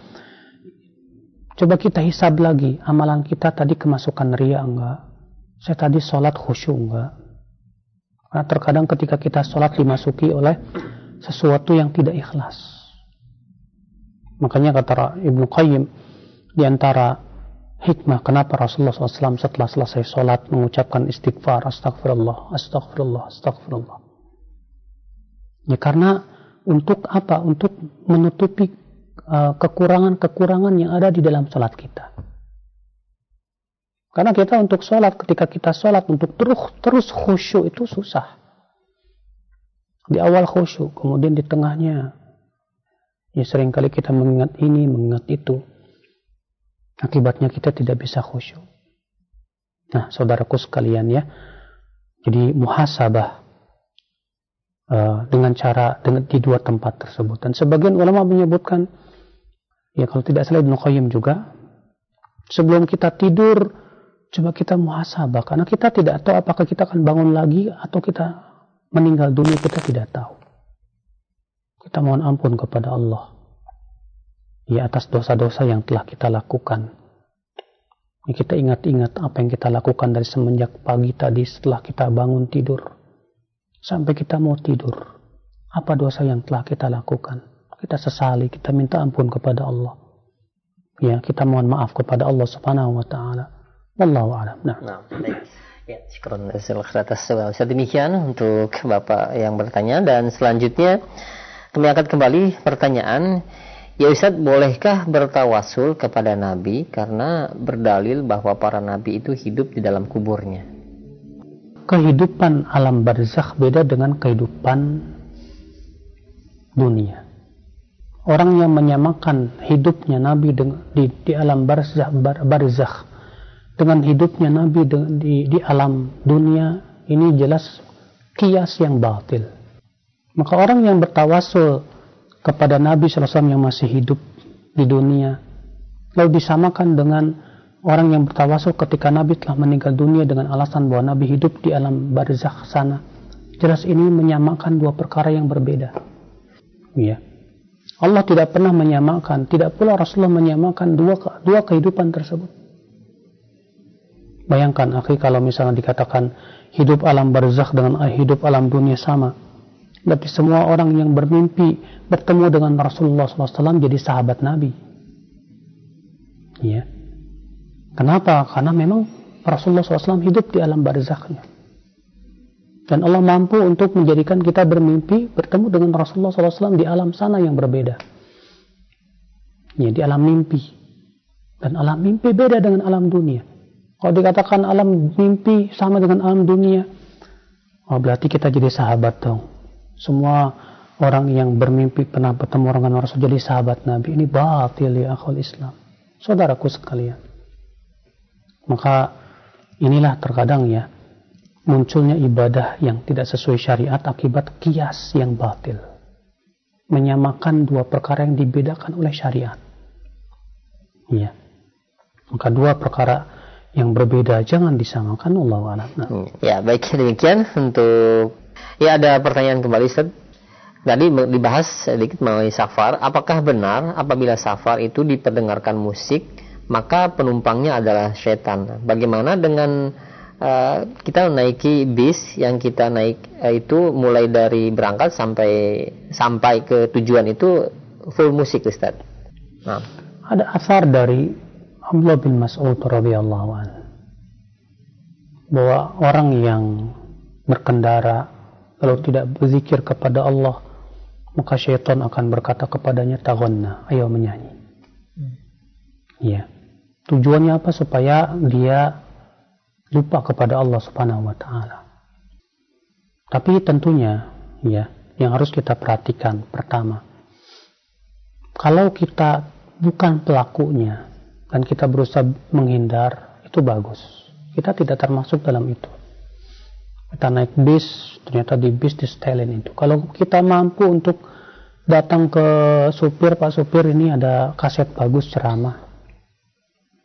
Speaker 1: coba kita hisab lagi amalan kita tadi kemasukan riya enggak? Saya tadi sholat khusyuk enggak? Karena terkadang ketika kita sholat dimasuki oleh sesuatu yang tidak ikhlas. Makanya kata Ibnu Qayyim di antara hikmah kenapa Rasulullah SAW setelah selesai sholat mengucapkan istighfar, astagfirullah, astagfirullah, astagfirullah. Ya karena untuk apa? Untuk menutupi kekurangan-kekurangan yang ada di dalam sholat kita. Karena kita untuk sholat, ketika kita sholat untuk terus khusyuk itu susah. Di awal khusyuk, kemudian di tengahnya ya seringkali kita mengingat ini, mengingat itu. Akibatnya kita tidak bisa khusyuk. Nah, saudaraku sekalian ya, jadi muhasabah dengan di dua tempat tersebut. Dan sebagian ulama menyebutkan, ya kalau tidak salah Ibnu Qayyim juga, sebelum kita tidur, coba kita muhasabah. Karena kita tidak tahu apakah kita akan bangun lagi atau kita meninggal dunia, kita tidak tahu. Kita mohon ampun kepada Allah ya atas dosa-dosa yang telah kita lakukan. Ya, kita ingat-ingat apa yang kita lakukan dari semenjak pagi tadi setelah kita bangun tidur sampai kita mau tidur. Apa dosa yang telah kita lakukan? Kita sesali, kita minta ampun kepada Allah. Ya, kita mohon maaf kepada Allah Subhanahu wa Ta'ala. Wallahu a'lam. Nah,
Speaker 2: baik. Ya, syukran atas Ustaz. Demikian untuk Bapak yang bertanya, dan selanjutnya kami akan kembali pertanyaan. Ya Ustaz, bolehkah bertawasul kepada Nabi karena berdalil bahwa para Nabi itu hidup di dalam kuburnya?
Speaker 1: Kehidupan alam barzakh beda dengan kehidupan dunia. Orang yang menyamakan hidupnya Nabi di alam barzakh dengan hidupnya Nabi di alam dunia, ini jelas kias yang batil. Maka orang yang bertawasul kepada Nabi SAW yang masih hidup di dunia, lalu disamakan dengan orang yang bertawasul ketika Nabi telah meninggal dunia dengan alasan bahwa Nabi hidup di alam barzakh sana, jelas ini menyamakan dua perkara yang berbeda. Ya. Allah tidak pernah menyamakan, tidak pula Rasulullah menyamakan dua kehidupan tersebut. Bayangkan, akhi, kalau misalnya dikatakan hidup alam barzakh dengan hidup alam dunia sama, berarti semua orang yang bermimpi bertemu dengan Rasulullah SAW jadi sahabat Nabi. Ya. Kenapa? Karena memang Rasulullah SAW hidup di alam barzakhnya. Dan Allah mampu untuk menjadikan kita bermimpi bertemu dengan Rasulullah SAW di alam sana yang berbeda. Ya, di alam mimpi. Dan alam mimpi beda dengan alam dunia. Kalau dikatakan alam mimpi sama dengan alam dunia, oh berarti kita jadi sahabat dong. Semua orang yang bermimpi pernah bertemu dengan Rasul jadi sahabat Nabi. Ini batil ya akhul Islam. Saudaraku sekalian. Maka inilah terkadang ya munculnya ibadah yang tidak sesuai syariat akibat kias yang batil. Menyamakan dua perkara yang dibedakan oleh syariat. Ya. Maka dua perkara yang berbeda jangan disamakan, Allahu a'lam.
Speaker 2: Ya, baik, demikian untuk ada pertanyaan kembali Ustaz. Tadi dibahas sedikit mengenai safar. Apakah benar apabila safar itu diperdengarkan musik maka penumpangnya adalah setan? Bagaimana dengan kita naiki bis yang kita naik itu mulai dari berangkat sampai ke tujuan itu full musik, Ustaz? Nah.
Speaker 1: Ada asar dari Abdullah bin Mas'ud radhiyallahu anhu bahwa orang yang berkendara lalu tidak berzikir kepada Allah, maka syaitan akan berkata kepadanya, taghanna, ayo menyanyi. Ya. Tujuannya apa? Supaya dia lupa kepada Allah Subhanahu wa Ta'ala. Tapi tentunya ya, yang harus kita perhatikan pertama, kalau kita bukan pelakunya dan kita berusaha menghindar, itu bagus. Kita tidak termasuk dalam itu. Kita naik bis, ternyata di bis di setelin itu. Kalau kita mampu untuk datang ke supir, Pak supir ini ada kaset bagus ceramah,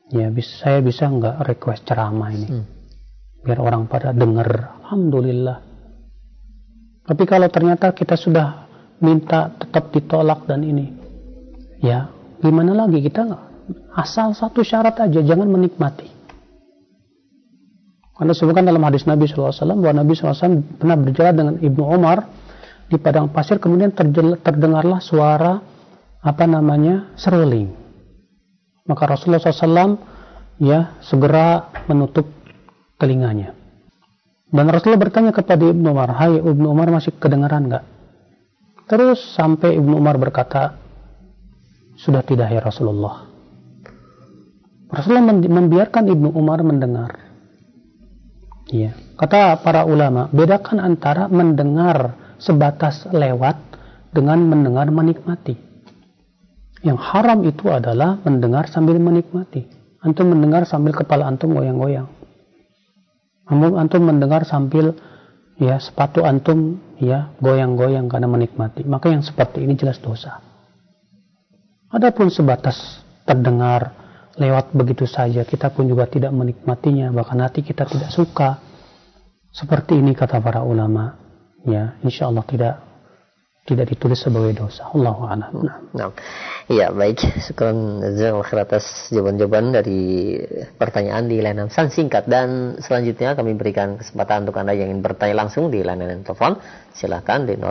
Speaker 1: Ya, saya bisa nggak request ceramah ini? Biar orang pada dengar, alhamdulillah. Tapi kalau ternyata kita sudah minta tetap ditolak dan ini, ya gimana lagi? Kita nggak, asal satu syarat aja, jangan menikmati. Karena disebutkan dalam hadis Nabi SAW bahwa Nabi SAW pernah berjalan dengan Ibnu Umar di padang pasir, kemudian terdengarlah suara seruling. Maka Rasulullah SAW ya segera menutup telinganya. Dan Rasulullah bertanya kepada Ibnu Umar, hai Ibnu Umar, masih kedengaran nggak? Terus sampai Ibnu Umar berkata, sudah tidak ya Rasulullah. Rasulullah membiarkan Ibnu Umar mendengar. Ya, kata para ulama, bedakan antara mendengar sebatas lewat dengan mendengar menikmati. Yang haram itu adalah mendengar sambil menikmati. Antum mendengar sambil kepala antum goyang-goyang. Antum mendengar sambil ya sepatu antum ya goyang-goyang karena menikmati. Maka yang seperti ini jelas dosa. Adapun sebatas terdengar lewat begitu saja, kita pun juga tidak menikmatinya, bahkan hati kita tidak suka. Seperti ini kata para ulama, ya insya Allah tidak ditulis sebagai dosa. Allahu a'lam.
Speaker 2: Nah, iya baik. Syukran jazakallahu khair atas jawaban-jawaban dari pertanyaan di layanan pesan singkat, dan selanjutnya kami berikan kesempatan untuk Anda yang ingin bertanya langsung di layanan telepon. Silakan di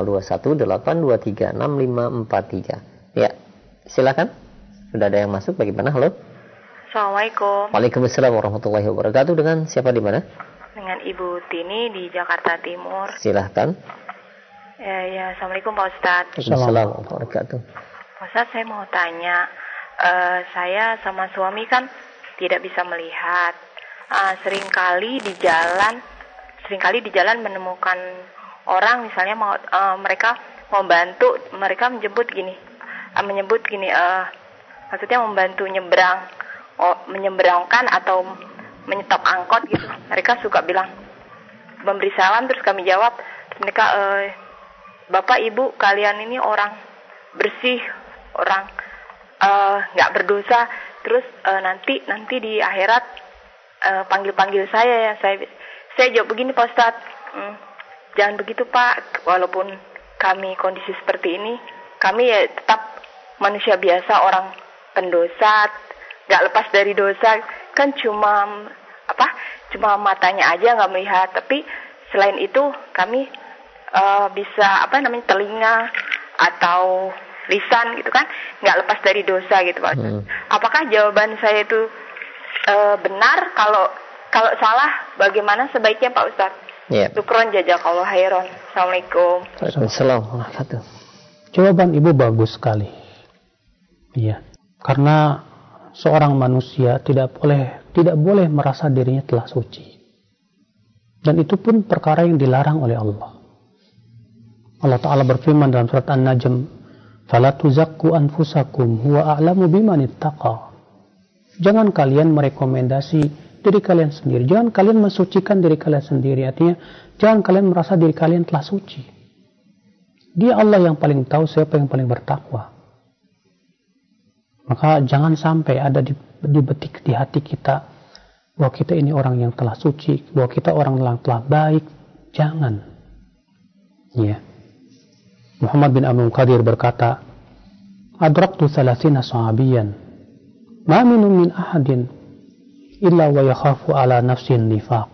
Speaker 2: 0218236543. Ya, silakan. Sudah ada yang masuk? Bagaimana? Halo.
Speaker 3: Assalamualaikum.
Speaker 2: Waalaikumsalam warahmatullahi wabarakatuh. Dengan siapa di mana?
Speaker 3: Dengan Ibu Tini di Jakarta Timur.
Speaker 2: Silahkan.
Speaker 3: Ya, Assalamualaikum Pak Ustadz.
Speaker 2: Waalaikumsalam warahmatullahi wabarakatuh.
Speaker 3: Pak Ustadz, saya mau tanya, saya sama suami kan tidak bisa melihat. Seringkali di jalan menemukan orang, misalnya mereka mau bantu, mereka menyebut gini, maksudnya membantu menyeberangkan atau menyetop angkot gitu. Mereka suka bilang, memberi salam, terus kami jawab, terus mereka, Bapak Ibu, kalian ini orang bersih, orang nggak berdosa. Terus nanti di akhirat panggil saya ya. Saya jawab begini Pak Ustadz, jangan begitu Pak. Walaupun kami kondisi seperti ini, kami ya tetap manusia biasa, orang pendosa, nggak lepas dari dosa. Kan cuma matanya aja nggak melihat, tapi selain itu kami bisa telinga atau lisan gitu kan, nggak lepas dari dosa gitu Pak. Apakah jawaban saya itu benar? Kalau salah, bagaimana sebaiknya Pak Ustadz? Syukron jazakallahu khairan. Assalamualaikum.
Speaker 2: Waalaikumsalam warahmatullahi wabarakatuh.
Speaker 1: Jawaban Ibu bagus sekali. Iya, karena seorang manusia tidak boleh merasa dirinya telah suci. Dan itu pun perkara yang dilarang oleh Allah. Allah Ta'ala berfirman dalam surat An-Najm, "Fala tuzakku anfusakum huwa a'lamu biman ittaqa." Jangan kalian merekomendasi diri kalian sendiri. Jangan kalian mensucikan diri kalian sendiri. Artinya, jangan kalian merasa diri kalian telah suci. Dia Allah yang paling tahu siapa yang paling bertakwa. Maka jangan sampai ada di hati kita bahwa kita ini orang yang telah suci, bahwa kita orang yang telah baik. Jangan. Ya. Muhammad bin Abdul Qadir berkata, "Adraktu 30 sahabiyan, ma minhum min ahadin illa wa yakhafu ala nafsin nifaq."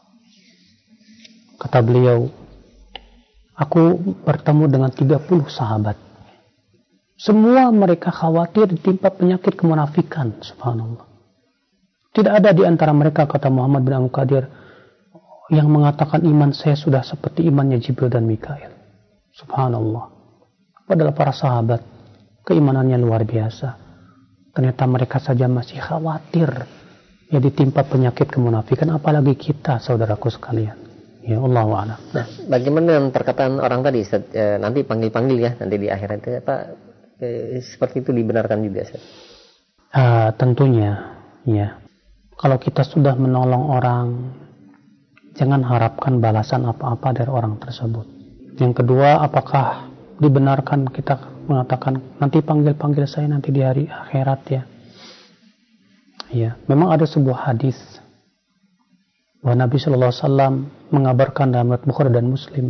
Speaker 1: Kata beliau, aku bertemu dengan 30 sahabat. Semua mereka khawatir ditimpa penyakit kemunafikan. Subhanallah. Tidak ada di antara mereka, kata Muhammad bin Abdul Qadir, yang mengatakan iman saya sudah seperti imannya Jibril dan Mikail. Subhanallah. Padahal para sahabat keimanannya luar biasa. Ternyata mereka saja masih khawatir ya ditimpa penyakit kemunafikan, apalagi kita, saudaraku sekalian. Ya Allah wa'ala.
Speaker 2: Nah, bagaimana dengan perkataan orang tadi, nanti panggil-panggil ya, nanti di akhirat itu seperti itu dibenarkan juga, Ustaz?
Speaker 1: Tentunya, ya. Kalau kita sudah menolong orang, jangan harapkan balasan apa-apa dari orang tersebut. Yang kedua, apakah dibenarkan kita mengatakan nanti panggil-panggil saya nanti di hari akhirat ya? Ya, memang ada sebuah hadis bahwa Nabi Shallallahu Alaihi Wasallam mengabarkan dalam riwayat Bukhari dan Muslim,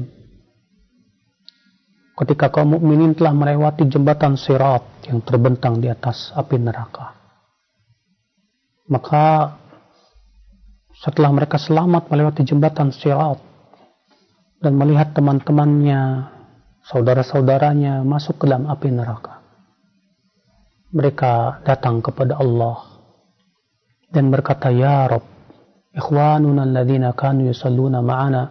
Speaker 1: ketika kaum mukminin telah melewati jembatan Sirat yang terbentang di atas api neraka, maka setelah mereka selamat melewati jembatan Sirat dan melihat teman-temannya, saudara-saudaranya masuk ke dalam api neraka, mereka datang kepada Allah dan berkata, Ya Rabb, ikhwanuna alladhina kanu yusalluna ma'ana,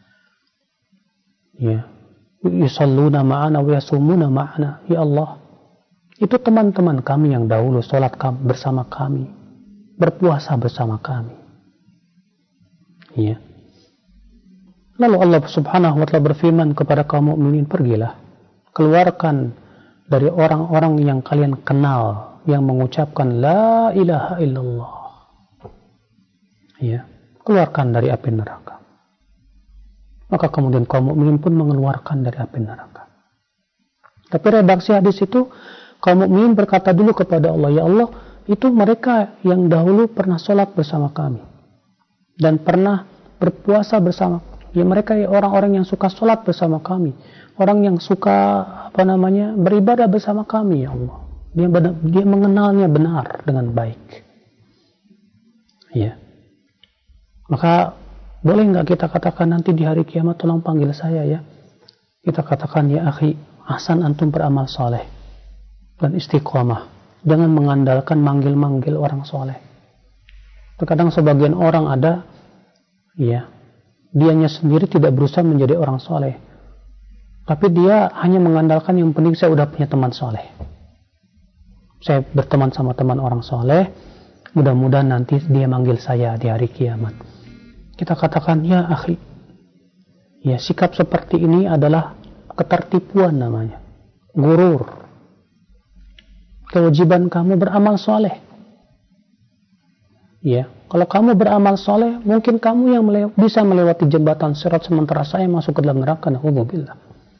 Speaker 1: ya, yusalluna ma'ana wa yasumuna ma'ana. Ya Allah, itu teman-teman kami yang dahulu sholat bersama kami, berpuasa bersama kami. Ya. Lalu Allah Subhanahu wa ta'ala berfirman kepada kaum mukminin, pergilah, keluarkan dari orang-orang yang kalian kenal yang mengucapkan la ilaha illallah. Ya, keluarkan dari api neraka. Maka kemudian kaum mukminin pun mengeluarkan dari api neraka. Tapi redaksi hadis itu, kaum mukminin berkata dulu kepada Allah, ya Allah, itu mereka yang dahulu pernah sholat bersama kami dan pernah berpuasa bersama. Ya, mereka orang-orang yang suka sholat bersama kami, orang yang suka beribadah bersama kami, ya Allah. Dia mengenalnya benar dengan baik. Ya. Maka boleh nggak kita katakan nanti di hari kiamat, tolong panggil saya ya. Kita katakan, ya akhi, ahsan antum beramal soleh dan istiqomah. Jangan mengandalkan manggil-manggil orang soleh. Terkadang sebagian orang ada, ya, dianya sendiri tidak berusaha menjadi orang soleh, tapi dia hanya mengandalkan yang penting saya udah punya teman soleh. Saya berteman sama teman orang soleh, mudah-mudahan nanti dia manggil saya di hari kiamat. Kita katakan, ya akhi, ya, sikap seperti ini adalah ketertipuan namanya, gurur. Kewajiban kamu beramal soleh. Ya, kalau kamu beramal soleh, mungkin kamu yang bisa melewati jembatan Sirat, sementara saya masuk ke dalam neraka. Na'udzubillah.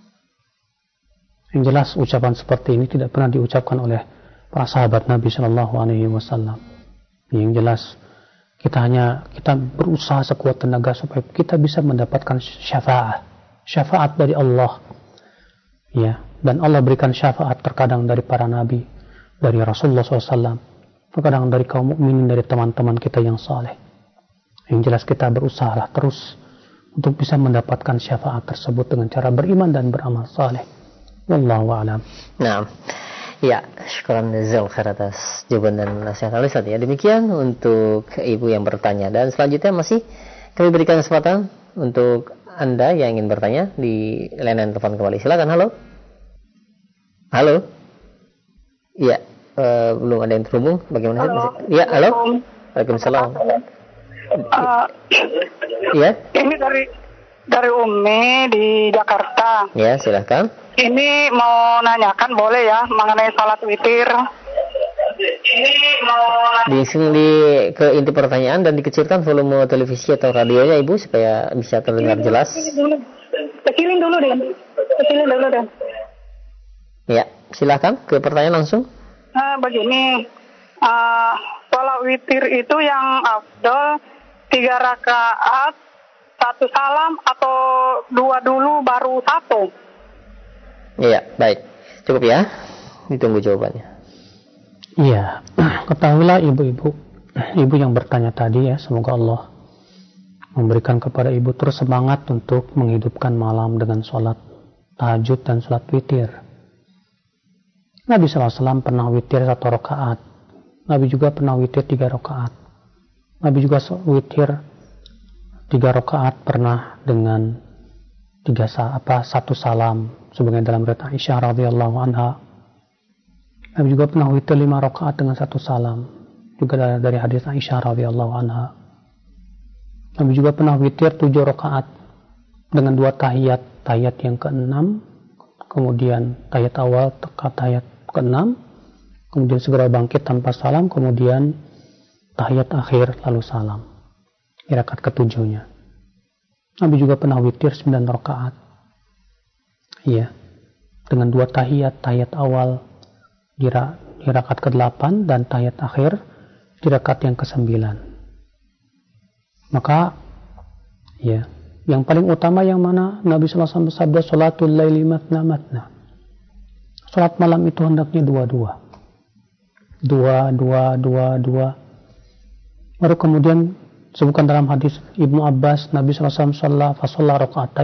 Speaker 1: Yang jelas ucapan seperti ini tidak pernah diucapkan oleh para sahabat Nabi Shallallahu Alaihi Wasallam. Yang jelas kita berusaha sekuat tenaga supaya kita bisa mendapatkan syafaat dari Allah. Ya, dan Allah berikan syafaat terkadang dari para nabi, dari Rasulullah SAW, terkadang dari kaum mukminin, dari teman-teman kita yang saleh. Yang jelas kita berusahalah terus untuk bisa mendapatkan syafaat tersebut dengan cara beriman dan beramal saleh. Wallahu a'lam.
Speaker 2: Nah, ya, syukuran jazakallahu khair atas jawaban dan nasihat Ustaz ya. Demikian untuk ibu yang bertanya, dan selanjutnya masih kami berikan kesempatan untuk Anda yang ingin bertanya di layanan telepon kembali. Silakan. Halo. Iya, belum ada yang terhubung. Bagaimana?
Speaker 4: Halo.
Speaker 2: Iya, halo. Waalaikumsalam. Iya. Ini
Speaker 4: dari Umi di Jakarta.
Speaker 2: Ya, silakan.
Speaker 4: Ini mau nanyakan boleh ya mengenai salat witir.
Speaker 2: Ke inti pertanyaan dan dikecilkan volume televisi atau radionya ibu supaya bisa terdengar jelas.
Speaker 4: Kecilin dulu deh.
Speaker 2: Ya, silakan ke pertanyaan langsung.
Speaker 4: Begini, salat witir itu yang afdol 3 rakaat 1 salam atau 2 dulu baru 1?
Speaker 2: Iya, baik. Cukup ya. Ditunggu jawabannya.
Speaker 1: Iya, ketahuilah ibu yang bertanya tadi ya, semoga Allah memberikan kepada ibu terus semangat untuk menghidupkan malam dengan sholat tahajud dan sholat witir. Nabi SAW pernah witir 1 rakaat. Nabi juga pernah witir 3 rakaat. Nabi juga witir 3 rakaat pernah dengan 1 salam, sebagian dalam riwayat Aisyah radhiyallahu anha. Nabi juga pernah witir 5 rakaat dengan 1 salam, juga dari hadis Aisyah radhiyallahu anha. Nabi juga pernah witir 7 rakaat dengan 2 tahiyat yang ke-6, kemudian tahiyat awal tahiyat ke-6, kemudian segera bangkit tanpa salam, kemudian tahiyat akhir lalu salam. Di rakaat ke-7-nya. Nabi juga pernah witir 9 rakaat. Iya. Dengan 2 tahiyat awal di rakaat ke-8 dan tahiyat akhir di rakaat yang ke-9. Maka ya, yang paling utama yang mana? Nabi sallallahu alaihi wasallam bersabda, "Sholatul laili matna matna." Salat malam itu hendaknya dua-dua. Dua. Baru kemudian sebutkan dalam hadis Ibnu Abbas, Nabi sallallahu alaihi wasallam shalla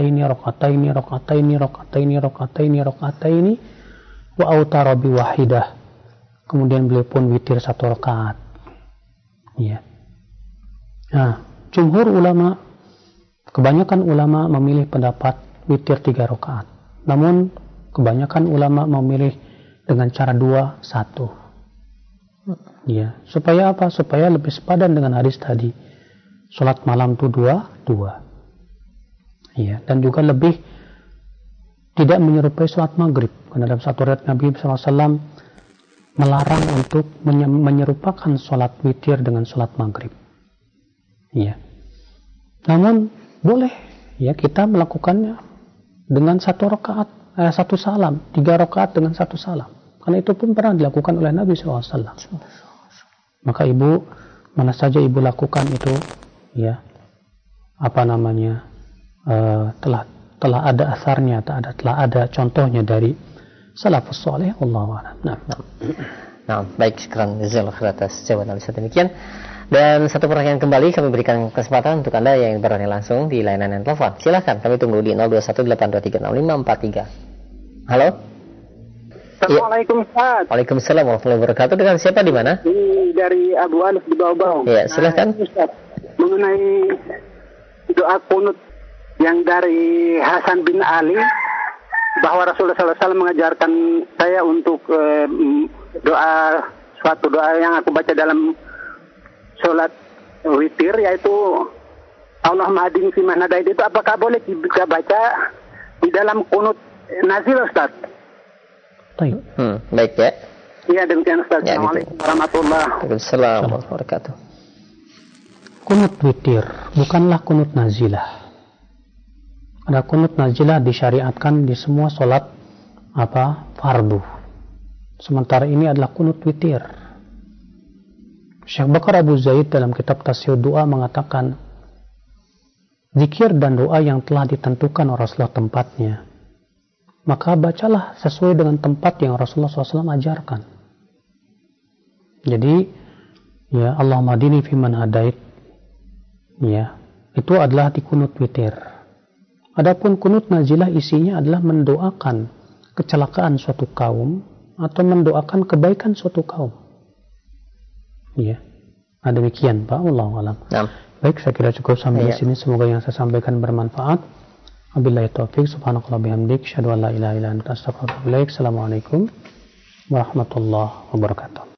Speaker 1: raka'ataini wa autara bi wahidah. Kemudian beliau pun witir 1 rakaat. Ya. Nah, jumhur ulama, kebanyakan ulama memilih pendapat witir 3 rakaat. Namun kebanyakan ulama memilih dengan cara 2-1. Ya, supaya apa? Supaya lebih sepadan dengan hadis tadi. Salat malam itu 2. Ya, dan juga lebih tidak menyerupai salat maghrib. Karena dalam satu riwayat Nabi SAW melarang untuk menyerupakan salat witir dengan salat maghrib. Ya. Namun boleh ya kita melakukannya dengan 1 rakaat, 1 salam, 3 rakaat dengan 1 salam. Karena itu pun pernah dilakukan oleh Nabi SAW. Maka ibu, mana saja ibu lakukan itu, ya, telah ada asarnya, telah ada contohnya dari salafus saleh. Wallahu a'lam.
Speaker 2: Nah, baik, sekarang jazakallahu khairan atas jawaban Ustaz demikian. Dan satu pertanyaan kembali kami berikan kesempatan untuk Anda yang berani langsung di layanan telepon. Silakan, kami tunggu di 0218236543. Halo.
Speaker 4: Assalamualaikum Ustaz.
Speaker 2: Waalaikumsalam warahmatullahi wabarakatuh. Dengan siapa di mana?
Speaker 4: Dari Abu Alif di Bau-Bau.
Speaker 2: Ya, silakan.
Speaker 4: Ustaz, mengenai doa kunut yang dari Hasan bin Ali, bahwa Rasulullah SAW mengajarkan saya untuk suatu doa yang aku baca dalam sholat witir, yaitu Allahumma hadini fi man hadait. Itu apakah boleh kita baca di dalam kunut nazil, Ustaz?
Speaker 2: Baik ya.
Speaker 4: Iya, demikian Ustaz. Assalamualaikum warahmatullahi
Speaker 2: wabarakatuh.
Speaker 1: Kunut witir bukanlah kunut nazilah. Ada kunut nazilah disyariatkan di semua sholat fardu. Sementara ini adalah kunut witir. Syekh Bakar Abu Zaid dalam kitab Tasawuf Doa mengatakan, zikir dan doa yang telah ditentukan oleh Rasulullah tempatnya, maka bacalah sesuai dengan tempat yang Rasulullah SAW ajarkan. Jadi, ya, Allahumma hadini fi man hadait, ya, itu adalah di kunut witir. Adapun kunut nazilah isinya adalah mendoakan kecelakaan suatu kaum atau mendoakan kebaikan suatu kaum. Ya. Nah, demikian Pak, wallahu a'lam. Baik, saya kira cukup sampai di sini. Semoga yang saya sampaikan bermanfaat. Wabillahi taufiq, subhanakallah bihamdik, asyhadu an la ilaha illa anta, astaghfiruka wa atubu ilaik. Assalamualaikum warahmatullahi wabarakatuh.